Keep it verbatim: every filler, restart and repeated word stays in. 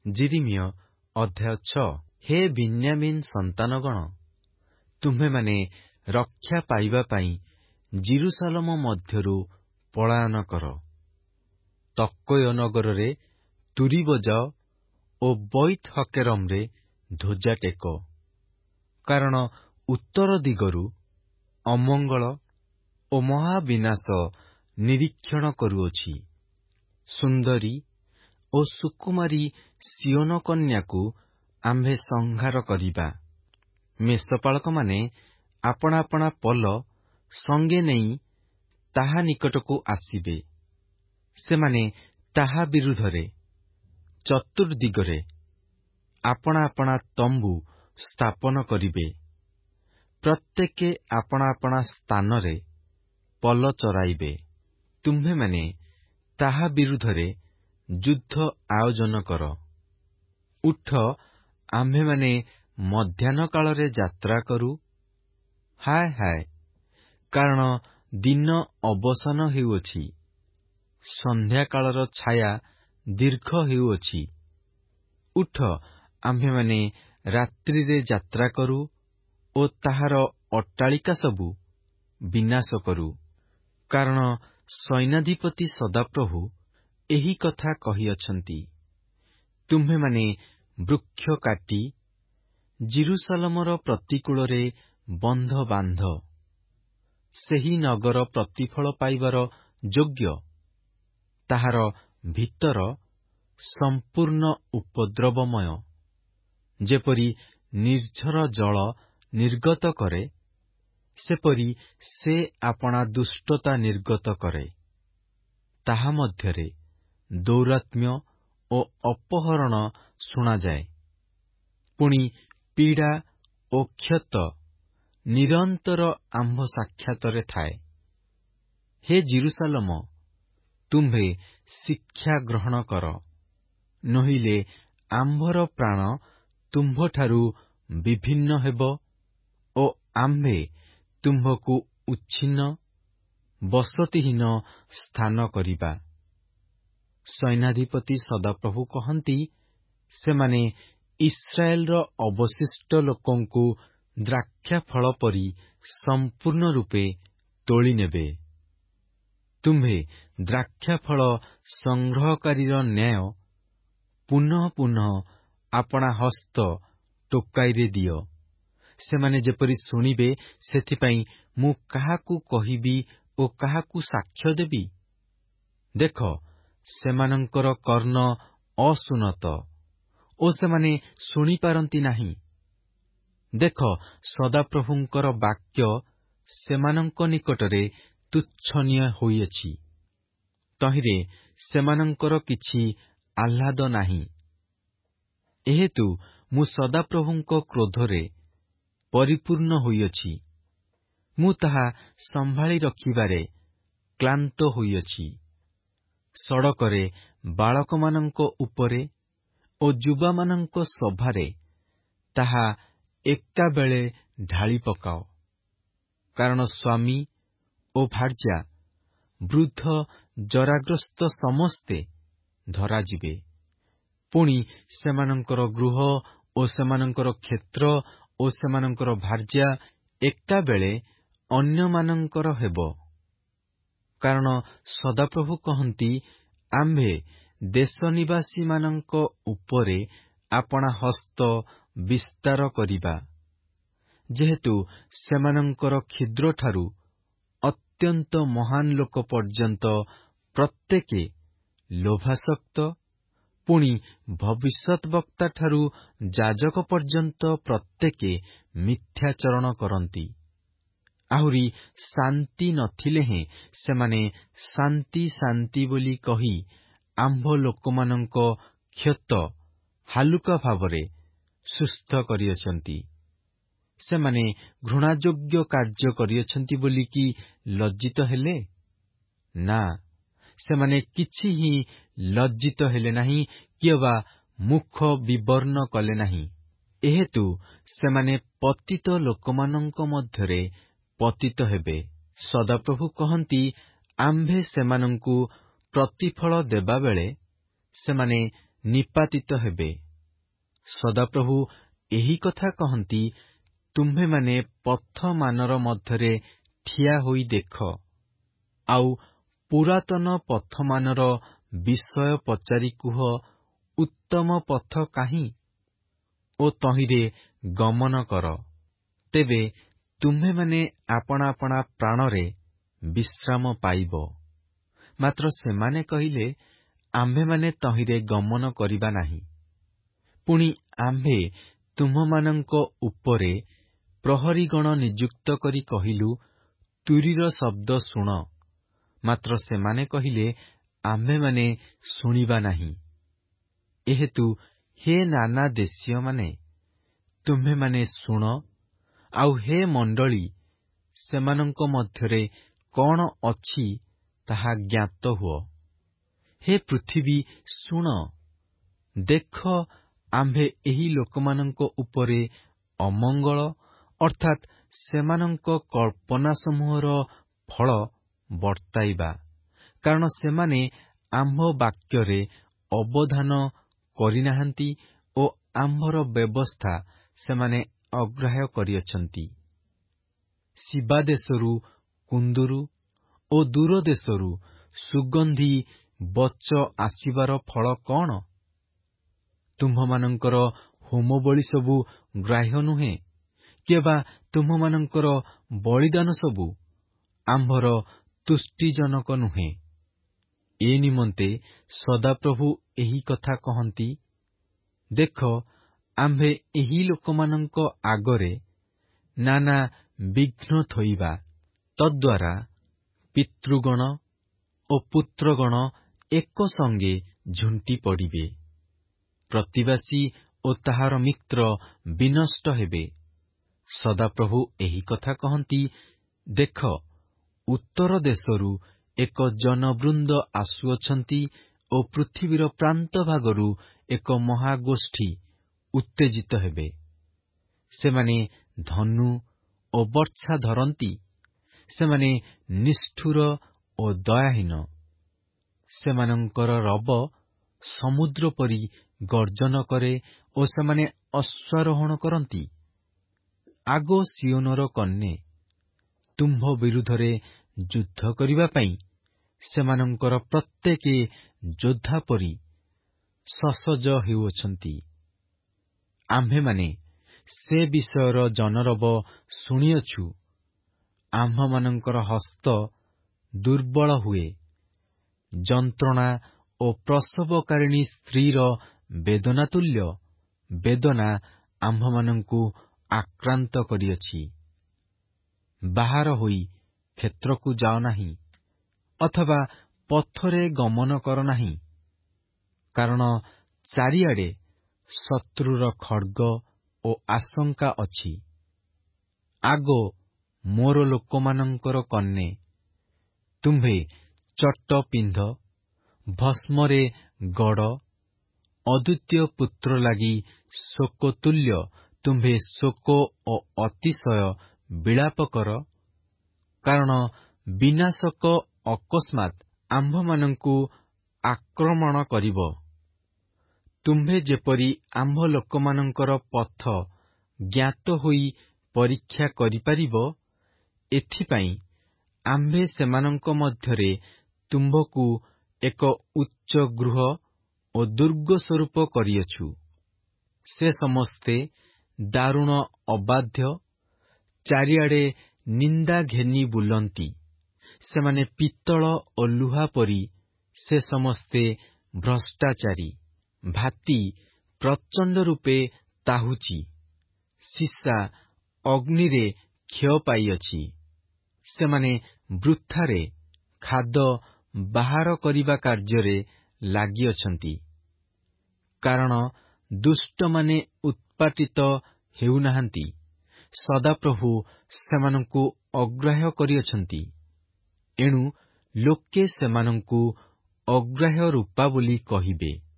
ଯିରିମିୟ ଅଧ୍ୟାୟ ଛଅ। ହେ ବିନ୍ୟାମିନ୍ ସନ୍ତାନଗଣ, ତୁମ୍ଭେମାନେ ରକ୍ଷା ପାଇବା ପାଇଁ ଜିରୁସାଲମ ମଧ୍ୟରୁ ପଳାୟନ କର। ତକୋୟ ନଗରରେ ତୁରୀ ବଜାଅ ଓ ବଇତ୍ ହକେରମରେ ଧ୍ୱଜା ଟେକ। କାରଣ ଉତ୍ତର ଦିଗରୁ ଅମଙ୍ଗଳ ଓ ମହାବିନାଶ ନିରୀକ୍ଷଣ କରୁଅଛି। ସୁନ୍ଦରୀ ଓ ସୁକୁମାରୀ ସିଓନ କନ୍ୟାକୁ ଆମ୍ଭେ ସଂହାର କରିବା। ମେଷପାଳକମାନେ ଆପଣା ଆପଣା ପଲ ସଙ୍ଗେ ନେଇ ତାହା ନିକଟକୁ ଆସିବେ। ସେମାନେ ତାହା ବିରୁଦ୍ଧରେ ଚତୁର୍ଦ୍ଦିଗରେ ଆପଣା ଆପଣା ତମ୍ବୁ ସ୍ଥାପନ କରିବେ। ପ୍ରତ୍ୟେକେ ଆପଣା ଆପଣା ସ୍ଥାନରେ ପଲ ଚରାଇବେ। ତୁମ୍ଭେମାନେ ତାହା ବିରୁଦ୍ଧରେ ଯୁଦ୍ଧ ଆୟୋଜନ କର। ଉଠ, ଆମ୍ଭେମାନେ ମଧ୍ୟାହ୍ନ କାଳରେ ଯାତ୍ରା କରୁ। ହାୟ ହାୟ, କାରଣ ଦିନ ଅବସାନ ହେଉଅଛି, ସନ୍ଧ୍ୟାକାଳର ଛାୟା ଦୀର୍ଘ ହେଉଅଛି। ଉଠ, ଆମ୍ଭେମାନେ ରାତ୍ରିରେ ଯାତ୍ରା କରୁ ଓ ତାହାର ଅଟ୍ଟାଳିକା ସବୁ ବିନାଶ କରୁ। କାରଣ ସୈନ୍ୟାଧିପତି ସଦାପ୍ରଭୁ ଏହି କଥା କହିଅଛନ୍ତି। ତୁମ୍ଭେମାନେ ବୃକ୍ଷ କାଟି ଜିରୁସାଲମର ପ୍ରତିକୂଳରେ ବନ୍ଧ ବାନ୍ଧ। ସେହି ନଗର ପ୍ରତିଫଳ ପାଇବାର ଯୋଗ୍ୟ। ତାହାର ଭିତର ସମ୍ପୂର୍ଣ୍ଣ ଉପଦ୍ରବମୟ। ଯେପରି ନିର୍ଝର ଜଳ ନିର୍ଗତ କରେ, ସେପରି ସେ ଆପଣା ଦୁଷ୍ଟତା ନିର୍ଗତ କରେ। ତାହା ମଧ୍ୟରେ ଦୌରାତ୍ମ୍ୟ ଓ ଅପହରଣ ଶୁଣାଯାଏ। ପୁଣି ପୀଡ଼ା ଓ କ୍ଷତ ନିରନ୍ତର ଆମ୍ଭ ସାକ୍ଷାତରେ ଥାଏ। ହେ ଜିରୁସାଲମ, ତୁମ୍ଭେ ଶିକ୍ଷା ଗ୍ରହଣ କର, ନୋହିଲେ ଆମ୍ଭର ପ୍ରାଣ ତୁମ୍ଭଠାରୁ ବିଭିନ୍ନ ହେବ ଓ ଆମ୍ଭେ ତୁମ୍ଭକୁ ଉଚ୍ଛିନ୍ନ, ବସତିହୀନ ସ୍ଥାନ କରିବା। ସୈନ୍ୟାଧିପତି ସଦାପ୍ରଭୁ କହନ୍ତି, ସେମାନେ ଇସ୍ରାଏଲର ଅବଶିଷ୍ଟ ଲୋକଙ୍କୁ ଦ୍ରାକ୍ଷାଫଳ ପରି ସମ୍ପୂର୍ଣ୍ଣ ରୂପେ ତୋଳି ନେବେ। ତୁମ୍ଭେ ଦ୍ରାକ୍ଷାଫଳ ସଂଗ୍ରହକାରୀର ନ୍ୟାୟ ପୁନଃ ପୁନଃ ଆପଣା ହସ୍ତ ଟୋକାଇରେ ଦିଅ। ସେମାନେ ଯେପରି ଶୁଣିବେ, ସେଥିପାଇଁ ମୁଁ କାହାକୁ କହିବି ଓ କାହାକୁ ସାକ୍ଷ୍ୟ ଦେବି? ଦେଖ, ସେମାନଙ୍କର କର୍ଣ୍ଣ ଅସୁନତ ଓ ସେମାନେ ଶୁଣିପାରନ୍ତି ନାହିଁ। ଦେଖ, ସଦାପ୍ରଭୁଙ୍କର ବାକ୍ୟ ସେମାନଙ୍କ ନିକଟରେ ତୁଚ୍ଛନୀୟ ହୋଇଅଛି। ତହିଁରେ ସେମାନଙ୍କର କିଛି ଆହ୍ଲାଦ ନାହିଁ। ଏହେତୁ ମୁଁ ସଦାପ୍ରଭୁଙ୍କ କ୍ରୋଧରେ ପରିପୂର୍ଣ୍ଣ ହୋଇଅଛି। ମୁଁ ତାହା ସମ୍ଭାଳି ରଖିବାରେ କ୍ଳାନ୍ତ ହୋଇଅଛି। ସଡ଼କରେ ବାଳକମାନଙ୍କ ଉପରେ ଓ ଯୁବାମାନଙ୍କ ସଭାରେ ତାହା ଏକାବେଳେ ଢାଳି ପକାଅ। କାରଣ ସ୍ୱାମୀ ଓ ଭାର୍ଯ୍ୟା, ବୃଦ୍ଧ ଜରାଗ୍ରସ୍ତ ସମସ୍ତେ ଧରାଯିବେ। ପୁଣି ସେମାନଙ୍କର ଗୃହ ଓ ସେମାନଙ୍କର କ୍ଷେତ୍ର ଓ ସେମାନଙ୍କର ଭାର୍ଯ୍ୟା ଏକାବେଳେ ଅନ୍ୟମାନଙ୍କର ହେବ। କାରଣ ସଦାପ୍ରଭୁ କହନ୍ତି, ଆମ୍ଭେ ଦେଶନିବାସୀମାନଙ୍କ ଉପରେ ଆପଣା ହସ୍ତ ବିସ୍ତାର କରିବା। ଯେହେତୁ ସେମାନଙ୍କର କ୍ଷୁଦ୍ରଠାରୁ ଅତ୍ୟନ୍ତ ମହାନ ଲୋକ ପର୍ଯ୍ୟନ୍ତ ପ୍ରତ୍ୟେକେ ଲୋଭାସକ୍ତ, ପୁଣି ଭବିଷ୍ୟଦ୍ବକ୍ତାଠାରୁ ଯାଜକ ପର୍ଯ୍ୟନ୍ତ ପ୍ରତ୍ୟେକେ ମିଥ୍ୟାଚରଣ କରନ୍ତି। ଆହୁରି ଶାନ୍ତି ନଥିଲେ ହେଁ ସେମାନେ ଶାନ୍ତି ଶାନ୍ତି ବୋଲି କହି ଆମ୍ଭ ଲୋକମାନଙ୍କ କ୍ଷତ ହାଲୁକା ଭାବରେ ସୁସ୍ଥ କରିଅଛନ୍ତି। ସେମାନେ ଘୃଣାଯୋଗ୍ୟ କାର୍ଯ୍ୟ କରିଅଛନ୍ତି ବୋଲିକି ଲଜ୍ଜିତ ହେଲେ? ନା, ସେମାନେ କିଛି ହିଁ ଲଜ୍ଜିତ ହେଲେ ନାହିଁ କି ଅବା ମୁଖ ବିବର୍ଣ୍ଣ କଲେ ନାହିଁ। ଏହେତୁ ସେମାନେ ପତିତ ଲୋକମାନଙ୍କ ମଧ୍ୟରେ ପତିତ ହେବେ। ସଦାପ୍ରଭୁ କହନ୍ତି, ଆମ୍ଭେ ସେମାନଙ୍କୁ ପ୍ରତିଫଳ ଦେବାବେଳେ ସେମାନେ ନିପାତିତ ହେବେ। ସଦାପ୍ରଭୁ ଏହି କଥା କହନ୍ତି, ତୁମ୍ଭେମାନେ ପଥମାନର ମଧ୍ୟରେ ଠିଆ ହୋଇ ଦେଖ, ଆଉ ପୁରାତନ ପଥମାନର ବିଷୟ ପଚାରି କୁହ, ଉତ୍ତମ ପଥ କାହିଁ? ଓ ତହିଁରେ ଗମନ କର। ତେବେ ତୁମ୍ଭେମାନେ ଆପଣା ଆପଣା ପ୍ରାଣରେ ବିଶ୍ରାମ ପାଇବ। ମାତ୍ର ସେମାନେ କହିଲେ, ଆମ୍ଭେମାନେ ତହିଁରେ ଗମନ କରିବା ନାହିଁ। ପୁଣି ଆମ୍ଭେ ତୁମ୍ଭମାନଙ୍କ ଉପରେ ପ୍ରହରୀଗଣ ନିଯୁକ୍ତ କରି କହିଲୁ, ତୁରୀର ଶବ୍ଦ ଶୁଣ। ମାତ୍ର ସେମାନେ କହିଲେ, ଆମ୍ଭେମାନେ ଶୁଣିବା ନାହିଁ। ଏହେତୁ ହେ ନାନା ଦେଶୀୟମାନେ, ତୁମ୍ଭେମାନେ ଶୁଣ, ଆଉ ହେ ମଣ୍ଡଳୀ, ସେମାନଙ୍କ ମଧ୍ୟରେ କଣ ଅଛି ତାହା ଜ୍ଞାତ ହୁଅ। ହେ ପୃଥିବୀ, ଶୁଣ, ଦେଖ, ଆମ୍ଭେ ଏହି ଲୋକମାନଙ୍କ ଉପରେ ଅମଙ୍ଗଳ ଅର୍ଥାତ୍ ସେମାନଙ୍କ କଳ୍ପନାସମୂହର ଫଳ ବର୍ତ୍ତାଇବା, କାରଣ ସେମାନେ ଆମ୍ଭ ବାକ୍ୟରେ ଅବଧାନ କରିନାହାନ୍ତି ଓ ଆମ୍ଭର ବ୍ୟବସ୍ଥା ସେମାନେ ଅଗ୍ରାହ୍ୟ କରିଅଛନ୍ତି। ଶିବା ଦେଶରୁ କୁନ୍ଦୁରୁ ଓ ଦୂର ଦେଶରୁ ସୁଗନ୍ଧି ବଚ ଆସିବାର ଫଳ କଣ? ତୁମ୍ଭମାନଙ୍କର ହୋମବଳି ସବୁ ଗ୍ରାହ୍ୟ ନୁହେଁ, କିମ୍ବା ତୁମ୍ଭମାନଙ୍କର ବଳିଦାନ ସବୁ ଆମ୍ଭର ତୁଷ୍ଟିଜନକ ନୁହେଁ। ଏ ନିମନ୍ତେ ସଦାପ୍ରଭୁ ଏହି କଥା କହନ୍ତି, ଦେଖ, ଆମ୍ଭେ ଏହି ଲୋକମାନଙ୍କ ଆଗରେ ନାନା ବିଘ୍ନ ଥୋଇବା, ତଦ୍ଦ୍ୱାରା ପିତୃଗଣ ଓ ପୁତ୍ରଗଣ ଏକ ସଙ୍ଗେ ଝୁଣ୍ଟି ପଡ଼ିବେ। ପ୍ରତିବାସୀ ଓ ତାହାର ମିତ୍ର ବିନଷ୍ଟ ହେବେ। ସଦାପ୍ରଭୁ ଏହି କଥା କହନ୍ତି, ଦେଖ, ଉତ୍ତର ଦେଶରୁ ଏକ ଜନବୃନ୍ଦ ଆସୁଅଛନ୍ତି ଓ ପୃଥିବୀର ପ୍ରାନ୍ତ ଭାଗରୁ ଏକ ମହାଗୋଷ୍ଠୀ ଉତ୍ତେଜିତ ହେବେ। ସେମାନେ ଧନୁ ଓ ବର୍ଚ୍ଛା ଧରନ୍ତି। ସେମାନେ ନିଷ୍ଠୁର ଓ ଦୟାହୀନ। ସେମାନଙ୍କର ରବ ସମୁଦ୍ର ପରି ଗର୍ଜନ କରେ ଓ ସେମାନେ ଅଶ୍ୱାରୋହଣ କରନ୍ତି। ଆଗ ସିଓନର କନ୍ୟା, ତୁମ୍ଭ ବିରୁଦ୍ଧରେ ଯୁଦ୍ଧ କରିବା ପାଇଁ ସେମାନଙ୍କର ପ୍ରତ୍ୟେକ ଯୋଦ୍ଧା ପରି ସସଜ ହେଉଅଛନ୍ତି। ଆମ୍ଭେମାନେ ସେ ବିଷୟର ଜନରବ ଶୁଣିଅଛୁ। ଆମ୍ଭମାନଙ୍କର ହସ୍ତ ଦୁର୍ବଳ ହୁଏ। ଯନ୍ତ୍ରଣା ଓ ପ୍ରସବକାରିଣୀ ସ୍ତ୍ରୀର ବେଦନା ତୁଲ୍ୟ ବେଦନା ଆମ୍ଭମାନଙ୍କୁ ଆକ୍ରାନ୍ତ କରିଅଛି। ବାହାର ହୋଇ କ୍ଷେତ୍ରକୁ ଯାଅ ନାହିଁ, ଅଥବା ପଥରେ ଗମନ କର ନାହିଁ, କାରଣ ଚାରିଆଡ଼େ ଶତ୍ରୁର ଖଡ୍ଗ ଓ ଆଶଙ୍କା ଅଛି। ଆଗ ମୋର ଲୋକମାନଙ୍କର କନ୍ୟା, ତୁମ୍ଭେ ଚଟ ପିନ୍ଧ, ଭସ୍ମରେ ଗଡ଼, ଅଦ୍ୱିତୀୟ ପୁତ୍ର ଲାଗି ଶୋକତୁଲ୍ୟ ତୁମ୍ଭେ ଶୋକ ଓ ଅତିଶୟ ବିଳାପ କର, କାରଣ ବିନାଶକ ଅକସ୍ମାତ୍ ଆମ୍ଭମାନଙ୍କୁ ଆକ୍ରମଣ କରିବ। ତୁମ୍ଭେ ଯେପରି ଆମ୍ଭ ଲୋକମାନଙ୍କର ପଥ ଜ୍ଞାତ ହୋଇ ପରୀକ୍ଷା କରିପାରିବ, ଏଥିପାଇଁ ଆମ୍ଭେ ସେମାନଙ୍କ ମଧ୍ୟରେ ତୁମ୍ଭକୁ ଏକ ଉଚ୍ଚ ଗୃହ ଓ ଦୁର୍ଗ ସ୍ୱରୂପ କରିଅଛୁ। ସେ ସମସ୍ତେ ଦାରୁଣ ଅବାଧ୍ୟ, ଚାରିଆଡ଼େ ନିନ୍ଦା ଘେନି ବୁଲନ୍ତି। ସେମାନେ ପିତ୍ତଳ ଓ ଲୁହା ପରି, ସେ ସମସ୍ତେ ଭ୍ରଷ୍ଟାଚାରୀ। ଭାତି ପ୍ରଚଣ୍ଡ ରୂପେ ତାହୁଛି, ସୀସା ଅଗ୍ନିରେ କ୍ଷୟ ପାଇଅଛି। ସେମାନେ ବୃଥାରେ ଖାଦ ବାହାର କରିବା କାର୍ଯ୍ୟରେ ଲାଗିଅଛନ୍ତି, କାରଣ ଦୁଷ୍ଟମାନେ ଉତ୍ପାଟିତ ହେଉନାହାନ୍ତି। ସଦାପ୍ରଭୁ ସେମାନଙ୍କୁ ଅଗ୍ରାହ୍ୟ କରିଅଛନ୍ତି। ଏଣୁ ଲୋକେ ସେମାନଙ୍କୁ ଅଗ୍ରାହ୍ୟ ରୂପା ବୋଲି କହିବେ।